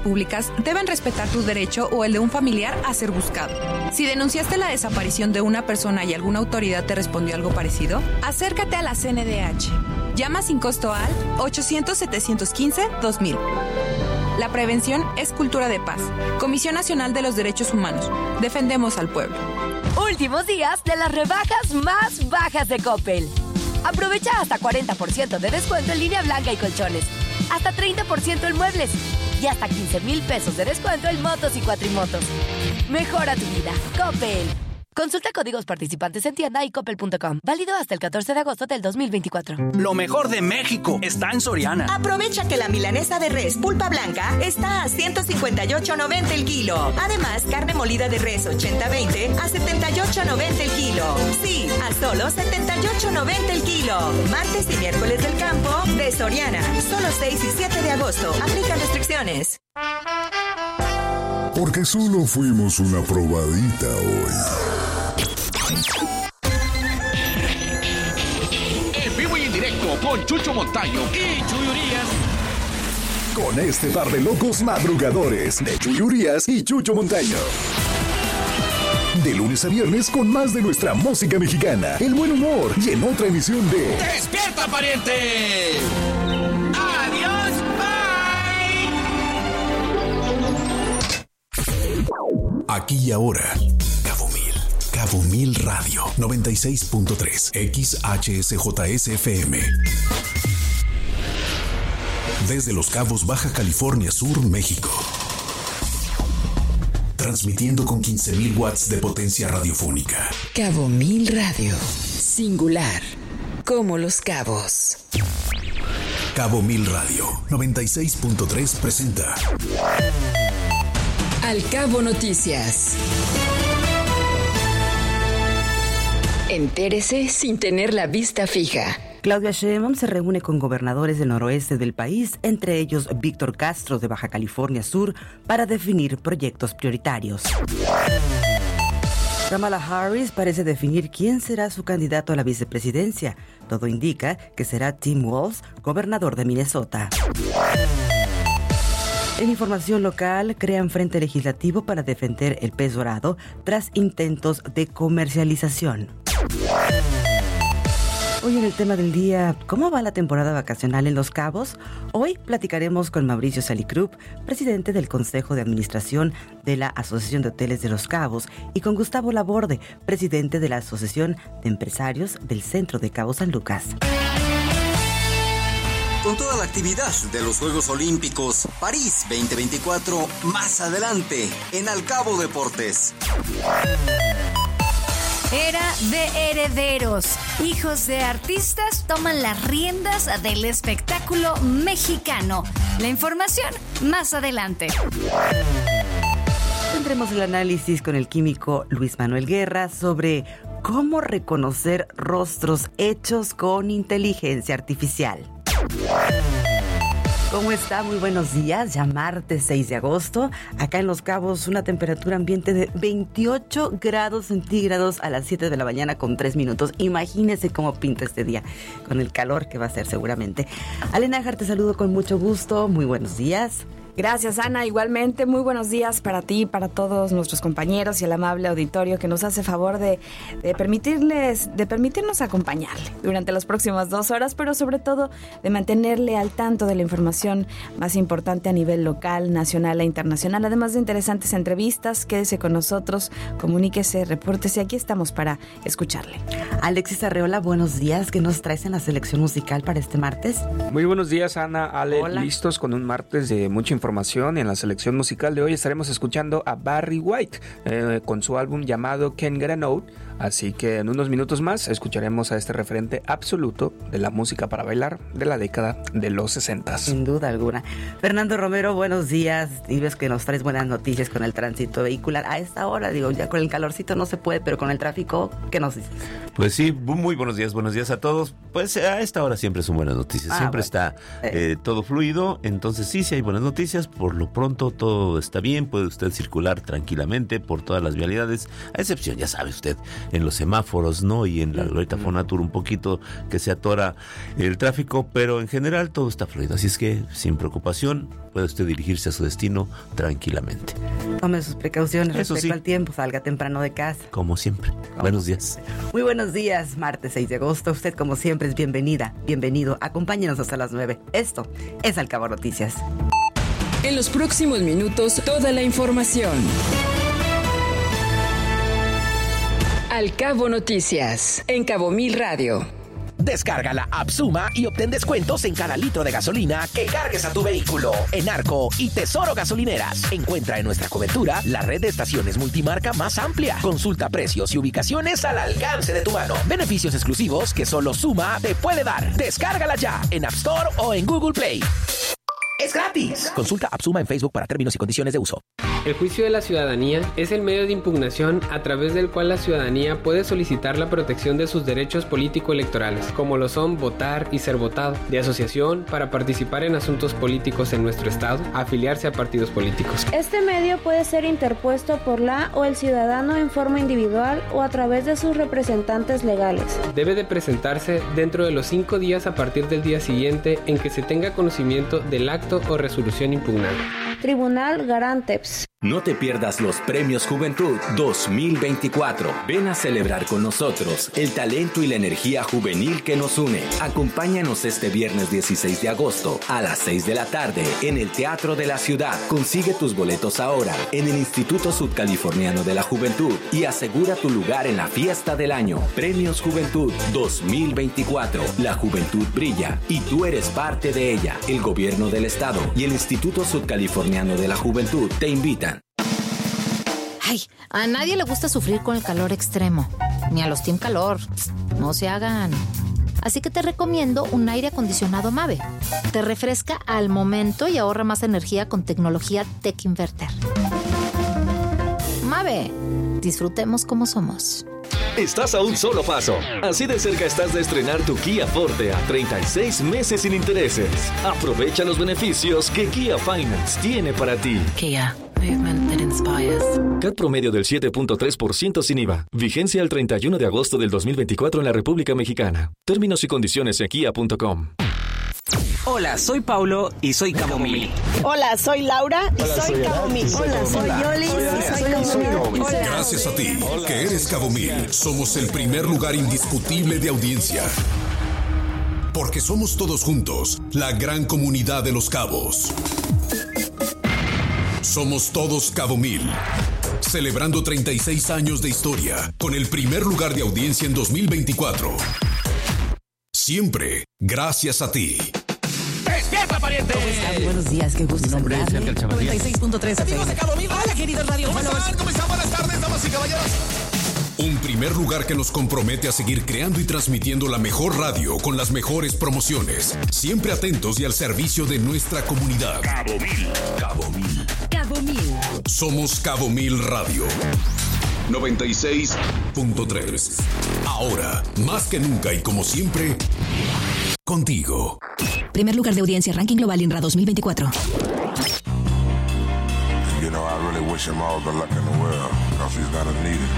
públicas deben respetar tu derecho o el de un familiar a ser buscado. Si denunciaste la desaparición de una persona y alguna autoridad te respondió algo parecido, acércate a la CNDH. Llama sin costo al 800-715-2000. La prevención es cultura de paz. Comisión Nacional de los Derechos Humanos. Defendemos al pueblo. Últimos días de las rebajas más bajas de Coppel. Aprovecha hasta 40% de descuento en línea blanca y colchones, hasta 30% en muebles y hasta 15,000 pesos de descuento en motos y cuatrimotos. Mejora tu vida, Coppel. Consulta códigos participantes en tienda y coppel.com. Válido hasta el 14 de agosto del 2024. Lo mejor de México está en Soriana. Aprovecha que la milanesa de res pulpa blanca está a $158.90 el kilo. Además, carne molida de res 80-20 a $78.90 el kilo. Sí, a solo $78.90 el kilo. Martes y miércoles del campo de Soriana. Solo 6 y 7 de agosto. Aplican restricciones. Porque solo fuimos una probadita hoy. En vivo y en directo con Chucho Montaño y Chuy Urias. Con este par de locos madrugadores de Chuy Urias y Chucho Montaño. De lunes a viernes con más de nuestra música mexicana, el buen humor y en otra emisión de ¡Despierta, pariente! ¡Adiós, bye! Aquí y ahora, Cabo Mil Radio 96.3 XHSJSFM. Desde Los Cabos, Baja California Sur, México. Transmitiendo con 15,000 watts de potencia radiofónica. Cabo Mil Radio. Singular. Como Los Cabos. Cabo Mil Radio 96.3 presenta Al Cabo Noticias. Entérese sin tener la vista fija. Claudia Sheinbaum se reúne con gobernadores del noroeste del país, entre ellos Víctor Castro de Baja California Sur, para definir proyectos prioritarios. Kamala Harris parece definir quién será su candidato a la vicepresidencia. Todo indica que será Tim Walz, gobernador de Minnesota. En información local, crean frente legislativo para defender el pez dorado tras intentos de comercialización. Hoy en el tema del día, ¿cómo va la temporada vacacional en Los Cabos? Hoy platicaremos con Mauricio Salicrup, presidente del Consejo de Administración de la Asociación de Hoteles de Los Cabos, y con Gustavo Laborde, presidente de la Asociación de Empresarios del Centro de Cabo San Lucas. Con toda la actividad de los Juegos Olímpicos París 2024 más adelante en Alcabo Deportes. Era de herederos. Hijos de artistas toman las riendas del espectáculo mexicano. La información más adelante. Tendremos el análisis con el químico Luis Manuel Guerra sobre cómo reconocer rostros hechos con inteligencia artificial. ¿Cómo está? Muy buenos días. Ya martes 6 de agosto. Acá en Los Cabos una temperatura ambiente de 28 grados centígrados a las 7 de la mañana con 3 minutos. Imagínese cómo pinta este día con el calor que va a ser seguramente. Ale Nájar, te saludo con mucho gusto. Muy buenos días. Gracias, Ana. Igualmente, muy buenos días para ti, para todos nuestros compañeros y el amable auditorio que nos hace favor de permitirnos acompañarle durante las próximas 2 horas, pero sobre todo de mantenerle al tanto de la información más importante a nivel local, nacional e internacional, además de interesantes entrevistas. Quédese con nosotros, comuníquese, repórtese. Aquí estamos para escucharle. Alexis Arreola, buenos días. ¿Qué nos traes en la selección musical para este martes? Muy buenos días, Ana, Ale. Hola. Listos con un martes de mucha información. En la selección musical de hoy estaremos escuchando a Barry White con su álbum llamado Can't Get a Note. Así que en unos minutos más escucharemos a este referente absoluto de la música para bailar de la década de los 60. Sin duda alguna. Fernando Romero, buenos días. Y ves que nos traes buenas noticias con el tránsito vehicular. A esta hora, digo, ya con el calorcito no se puede, pero con el tráfico, ¿qué nos dices? Pues sí, muy buenos días a todos. Pues a esta hora siempre son buenas noticias. Siempre está todo fluido. Entonces sí hay buenas noticias. gracias. Por lo pronto todo está bien, puede usted circular tranquilamente por todas las vialidades, a excepción, ya sabe usted, en los semáforos, ¿no? Y en la Glorieta Fonatur un poquito que se atora el tráfico, pero en general todo está fluido, así es que sin preocupación puede usted dirigirse a su destino tranquilamente. Tome sus precauciones Eso respecto sí. al tiempo, salga temprano de casa. Como siempre. Buenos días. Muy buenos días, martes 6 de agosto. Usted, como siempre, es bienvenida, bienvenido. Acompáñenos hasta las 9. Esto es Al Cabo Noticias. En los próximos minutos, toda la información. Al Cabo Noticias, en Cabo Mil Radio. Descarga la app Suma y obtén descuentos en cada litro de gasolina que cargues a tu vehículo. En Arco y Tesoro Gasolineras. Encuentra en nuestra cobertura la red de estaciones multimarca más amplia. Consulta precios y ubicaciones al alcance de tu mano. Beneficios exclusivos que solo Suma te puede dar. Descárgala ya en App Store o en Google Play. ¡Es gratis! Consulta App Suma en Facebook para términos y condiciones de uso. El juicio de la ciudadanía es el medio de impugnación a través del cual la ciudadanía puede solicitar la protección de sus derechos político-electorales, como lo son votar y ser votado, de asociación para participar en asuntos políticos en nuestro estado, afiliarse a partidos políticos. Este medio puede ser interpuesto por la o el ciudadano en forma individual o a través de sus representantes legales. Debe de presentarse dentro de los 5 días a partir del día siguiente en que se tenga conocimiento del acto o resolución impugnada. Tribunal Garanteps. No te pierdas los Premios Juventud 2024. Ven a celebrar con nosotros el talento y la energía juvenil que nos une. Acompáñanos este viernes 16 de agosto a las 6 de la tarde en el Teatro de la Ciudad. Consigue tus boletos ahora en el Instituto Sudcaliforniano de la Juventud y asegura tu lugar en la fiesta del año. Premios Juventud 2024. La juventud brilla y tú eres parte de ella. El Gobierno del Estado y el Instituto Sudcaliforniano de la Juventud te invitan. Ay, a nadie le gusta sufrir con el calor extremo, ni a los Team Calor. No se hagan. Así que te recomiendo un aire acondicionado Mave. Te refresca al momento y ahorra más energía con tecnología Tech Inverter. Mave, disfrutemos como somos. Estás a un solo paso. Así de cerca estás de estrenar tu Kia Forte a 36 meses sin intereses. Aprovecha los beneficios que Kia Finance tiene para ti. Kia, movement that inspires. CAT promedio del 7.3% sin IVA. Vigencia el 31 de agosto del 2024 en la República Mexicana. Términos y condiciones en kia.com. Hola, soy Paulo y soy Cabo Mil. Hola, soy Laura y soy Cabo Mil. Hola, soy Yoli y soy Cabo Mil. Gracias a ti, que eres Cabo Mil, somos el primer lugar indiscutible de audiencia. Porque somos todos juntos, la gran comunidad de Los Cabos. Somos todos Cabo Mil. Celebrando 36 años de historia, con el primer lugar de audiencia en 2024. Siempre, gracias a ti. ¡Despierta, pariente! ¿Cómo están? Buenos días, qué gusto saludarle. 96.3 Amigos de Cabo Mil. Hola, queridos Radio. ¿Cómo están? ¿Cómo están? Buenas tardes, damas y caballeros. Un primer lugar que nos compromete a seguir creando y transmitiendo la mejor radio con las mejores promociones. Siempre atentos y al servicio de nuestra comunidad. Cabo Mil. Cabo Mil. Cabo Mil. Somos Cabo Mil Radio. 96.3. Ahora, más que nunca y como siempre, contigo. Primer lugar de audiencia, ranking global INRA 2024. You know, I really wish him all the luck in the world, because he's gonna need it.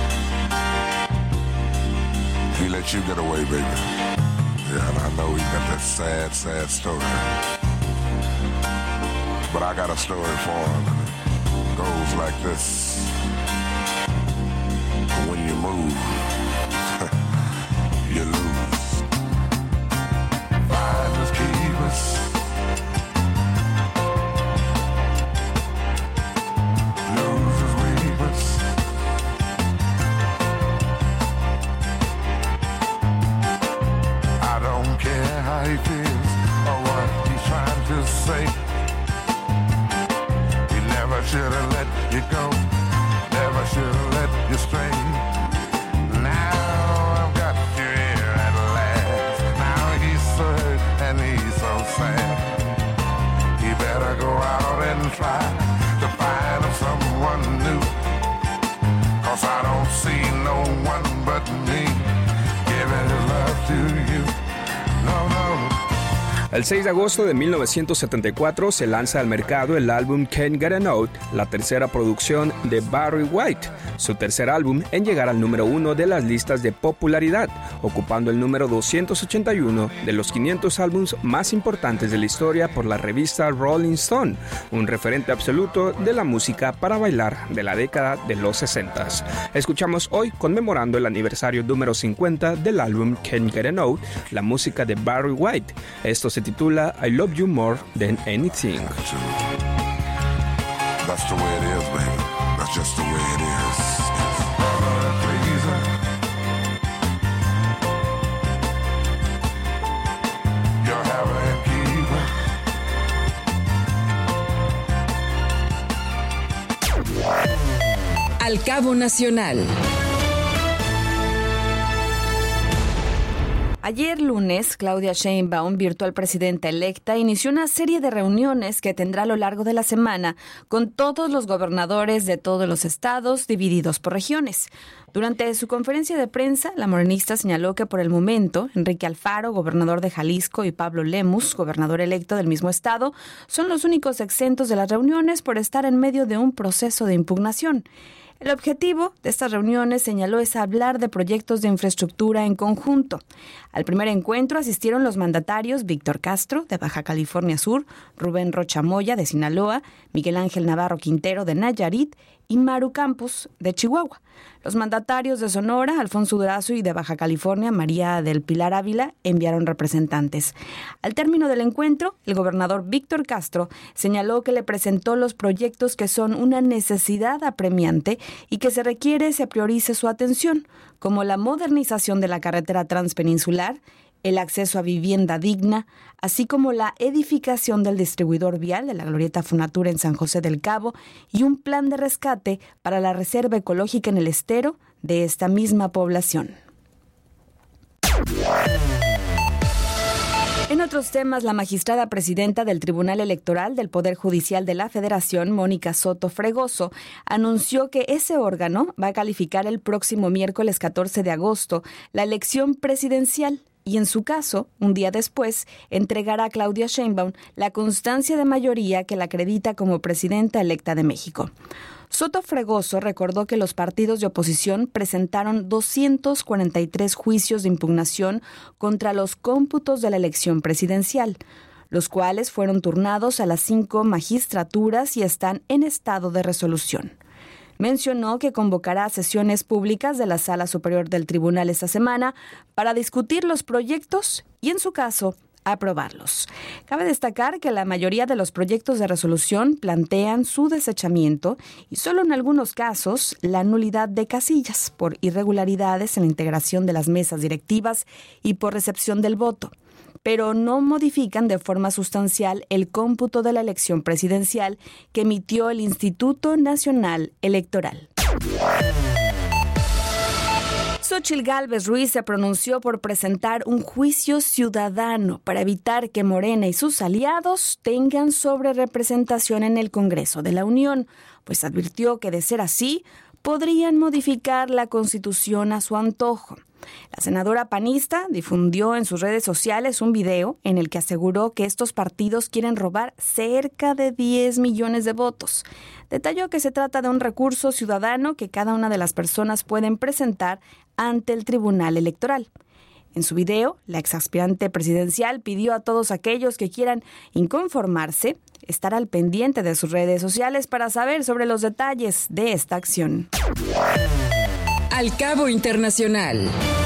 He let you get away, baby. Yeah, and I know he got that sad, sad story. But I got a story for him, and it goes like this. When you move, you lose. Finders keepers. Losers weepers. I don't care how he feels or what he's trying to say. He never should have let you go. Never should have let you stray. Now I've got you here at last. Now he's so hurt and he's so sad. He better go out and try to find him someone new. 'Cause I don't see no one but me giving his love to you. No, no. El 6 de agosto de 1974 se lanza al mercado el álbum Can't Get Enough, la tercera producción de Barry White, su tercer álbum en llegar al número 1 de las listas de popularidad, ocupando el número 281 de los 500 álbumes más importantes de la historia por la revista Rolling Stone, un referente absoluto de la música para bailar de la década de los 60. Escuchamos hoy, conmemorando el aniversario número 50 del álbum Can't Get Enough, la música de Barry White. Esto se titula I Love You More Than Anything. That's the way it is, baby. That's just the way it is. You're having keep. Al Cabo Nacional. Ayer lunes, Claudia Sheinbaum, virtual presidenta electa, inició una serie de reuniones que tendrá a lo largo de la semana con todos los gobernadores de todos los estados divididos por regiones. Durante su conferencia de prensa, la morenista señaló que por el momento, Enrique Alfaro, gobernador de Jalisco, y Pablo Lemus, gobernador electo del mismo estado, son los únicos exentos de las reuniones por estar en medio de un proceso de impugnación. El objetivo de estas reuniones, señaló, es hablar de proyectos de infraestructura en conjunto. Al primer encuentro asistieron los mandatarios Víctor Castro, de Baja California Sur, Rubén Rocha Moya, de Sinaloa, Miguel Ángel Navarro Quintero, de Nayarit, y Maru Campos, de Chihuahua. Los mandatarios de Sonora, Alfonso Durazo, y de Baja California, María del Pilar Ávila, enviaron representantes. Al término del encuentro, el gobernador Víctor Castro señaló que le presentó los proyectos que son una necesidad apremiante y que se requiere se priorice su atención, como la modernización de la carretera transpeninsular, el acceso a vivienda digna, así como la edificación del distribuidor vial de la Glorieta Funatura en San José del Cabo y un plan de rescate para la reserva ecológica en el estero de esta misma población. En otros temas, la magistrada presidenta del Tribunal Electoral del Poder Judicial de la Federación, Mónica Soto Fregoso, anunció que ese órgano va a calificar el próximo miércoles 14 de agosto la elección presidencial. Y en su caso, un día después, entregará a Claudia Sheinbaum la constancia de mayoría que la acredita como presidenta electa de México. Soto Fregoso recordó que los partidos de oposición presentaron 243 juicios de impugnación contra los cómputos de la elección presidencial, los cuales fueron turnados a las 5 magistraturas y están en estado de resolución. Mencionó que convocará sesiones públicas de la Sala Superior del Tribunal esta semana para discutir los proyectos y, en su caso, aprobarlos. Cabe destacar que la mayoría de los proyectos de resolución plantean su desechamiento y solo en algunos casos la nulidad de casillas por irregularidades en la integración de las mesas directivas y por recepción del voto, pero no modifican de forma sustancial el cómputo de la elección presidencial que emitió el Instituto Nacional Electoral. Xóchitl Gálvez Ruiz se pronunció por presentar un juicio ciudadano para evitar que Morena y sus aliados tengan sobrerepresentación en el Congreso de la Unión, pues advirtió que de ser así, podrían modificar la Constitución a su antojo. La senadora panista difundió en sus redes sociales un video en el que aseguró que estos partidos quieren robar cerca de 10 millones de votos. Detalló que se trata de un recurso ciudadano que cada una de las personas pueden presentar ante el Tribunal Electoral. En su video, la exaspirante presidencial pidió a todos aquellos que quieran inconformarse estar al pendiente de sus redes sociales para saber sobre los detalles de esta acción. Al Cabo Internacional.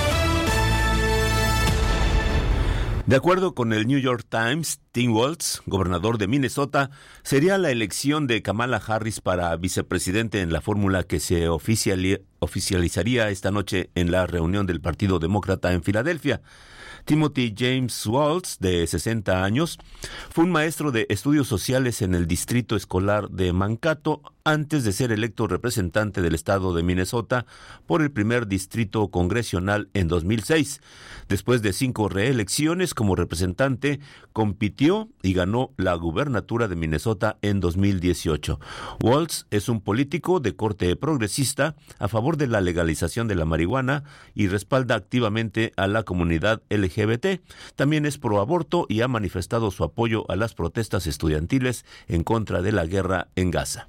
De acuerdo con el New York Times, Tim Walz, gobernador de Minnesota, sería la elección de Kamala Harris para vicepresidente en la fórmula que se oficializaría esta noche en la reunión del Partido Demócrata en Filadelfia. Timothy James Walz, de 60 años, fue un maestro de estudios sociales en el distrito escolar de Mankato antes de ser electo representante del estado de Minnesota por el primer distrito congresional en 2006. Después de 5 reelecciones como representante, compitió compitió y ganó la gubernatura de Minnesota en 2018. Walz es un político de corte progresista a favor de la legalización de la marihuana y respalda activamente a la comunidad LGBT. También es pro aborto y ha manifestado su apoyo a las protestas estudiantiles en contra de la guerra en Gaza.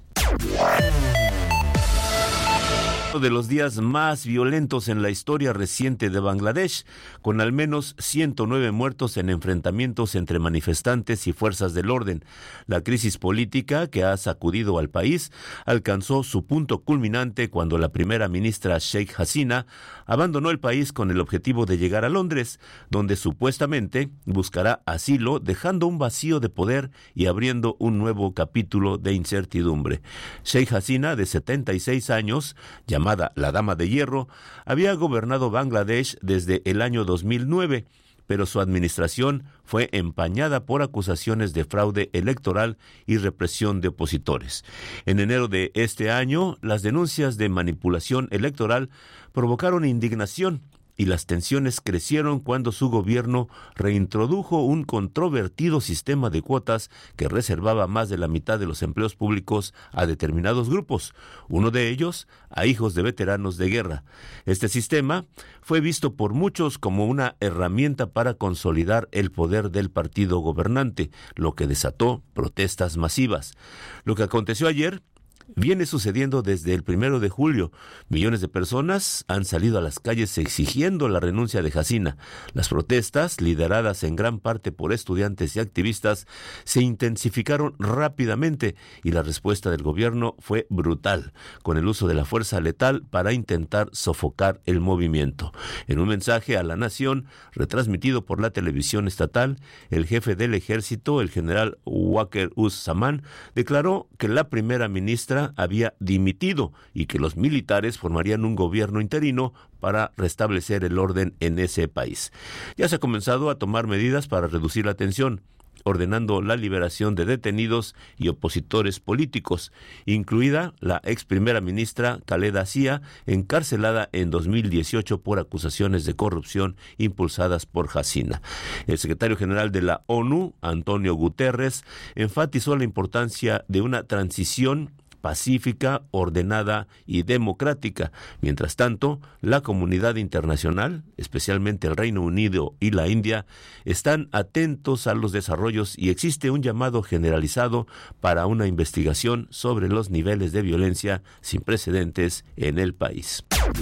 Uno de los días más violentos en la historia reciente de Bangladesh, con al menos 109 muertos en enfrentamientos entre manifestantes y fuerzas del orden. La crisis política que ha sacudido al país alcanzó su punto culminante cuando la primera ministra Sheikh Hasina abandonó el país con el objetivo de llegar a Londres, donde supuestamente buscará asilo, dejando un vacío de poder y abriendo un nuevo capítulo de incertidumbre. Sheikh Hasina, de 76 años, llamada la Dama de Hierro, había gobernado Bangladesh desde el año 2009, pero su administración fue empañada por acusaciones de fraude electoral y represión de opositores. En enero de este año, las denuncias de manipulación electoral provocaron indignación y las tensiones crecieron cuando su gobierno reintrodujo un controvertido sistema de cuotas que reservaba más de la mitad de los empleos públicos a determinados grupos, uno de ellos a hijos de veteranos de guerra. Este sistema fue visto por muchos como una herramienta para consolidar el poder del partido gobernante, lo que desató protestas masivas. Lo que aconteció ayer viene sucediendo desde el 1 de julio. Millones de personas han salido a las calles exigiendo la renuncia de Hasina. Las protestas, lideradas en gran parte por estudiantes y activistas, se intensificaron rápidamente y la respuesta del gobierno fue brutal, con el uso de la fuerza letal para intentar sofocar el movimiento. En un mensaje a la nación, retransmitido por la televisión estatal, el jefe del ejército, el general Waqar-uz-Zaman, declaró que la primera ministra había dimitido y que los militares formarían un gobierno interino para restablecer el orden en ese país. Ya se ha comenzado a tomar medidas para reducir la tensión, ordenando la liberación de detenidos y opositores políticos, incluida la ex primera ministra Khaleda Zia, encarcelada en 2018 por acusaciones de corrupción impulsadas por Hasina. El secretario general de la ONU, Antonio Guterres, enfatizó la importancia de una transición pacífica, ordenada y democrática. Mientras tanto, la comunidad internacional, especialmente el Reino Unido y la India, están atentos a los desarrollos y existe un llamado generalizado para una investigación sobre los niveles de violencia sin precedentes en el país.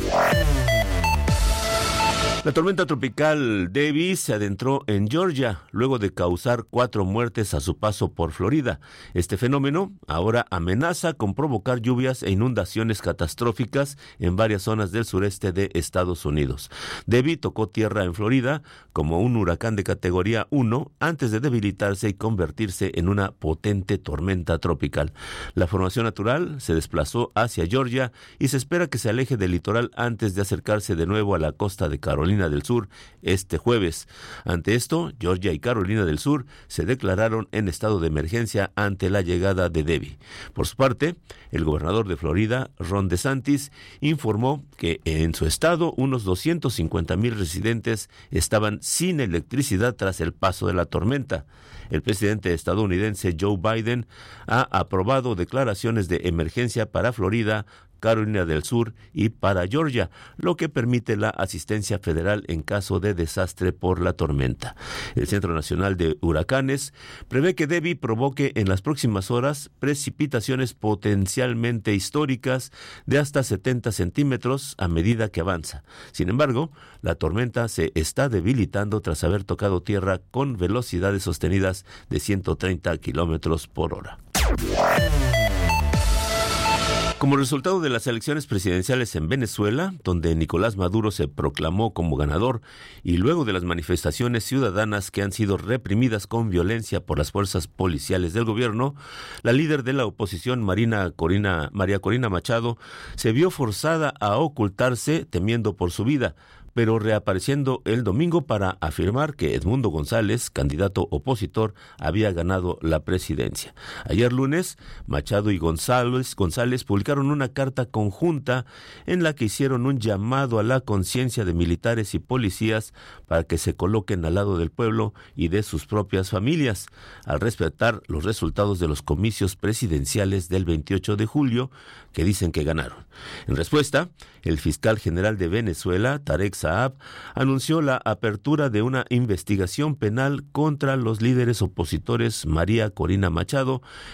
La tormenta tropical Debbie se adentró en Georgia luego de causar 4 muertes a su paso por Florida. Este fenómeno ahora amenaza con provocar lluvias e inundaciones catastróficas en varias zonas del sureste de Estados Unidos. Debbie tocó tierra en Florida como un huracán de categoría 1 antes de debilitarse y convertirse en una potente tormenta tropical. La formación natural se desplazó hacia Georgia y se espera que se aleje del litoral antes de acercarse de nuevo a la costa de Carolina del Sur este jueves. Ante esto, Georgia y Carolina del Sur se declararon en estado de emergencia ante la llegada de Debbie. Por su parte, el gobernador de Florida, Ron DeSantis, informó que en su estado unos 250,000 residentes estaban sin electricidad tras el paso de la tormenta. El presidente estadounidense Joe Biden ha aprobado declaraciones de emergencia para Florida, Carolina del Sur y para Georgia, lo que permite la asistencia federal en caso de desastre por la tormenta. El Centro Nacional de Huracanes prevé que Debbie provoque en las próximas horas precipitaciones potencialmente históricas de hasta 70 centímetros a medida que avanza. Sin embargo, la tormenta se está debilitando tras haber tocado tierra con velocidades sostenidas de 130 kilómetros por hora. Como resultado de las elecciones presidenciales en Venezuela, donde Nicolás Maduro se proclamó como ganador, y luego de las manifestaciones ciudadanas que han sido reprimidas con violencia por las fuerzas policiales del gobierno, la líder de la oposición, María Corina Machado, se vio forzada a ocultarse temiendo por su vida, pero reapareciendo el domingo para afirmar que Edmundo González, candidato opositor, había ganado la presidencia. Ayer lunes, Machado y González publicaron una carta conjunta en la que hicieron un llamado a la conciencia de militares y policías para que se coloquen al lado del pueblo y de sus propias familias, al respetar los resultados de los comicios presidenciales del 28 de julio, que dicen que ganaron. En respuesta, el fiscal general de Venezuela, Tarek Saab, anunció la apertura de una investigación penal contra los líderes opositores María Corina Machado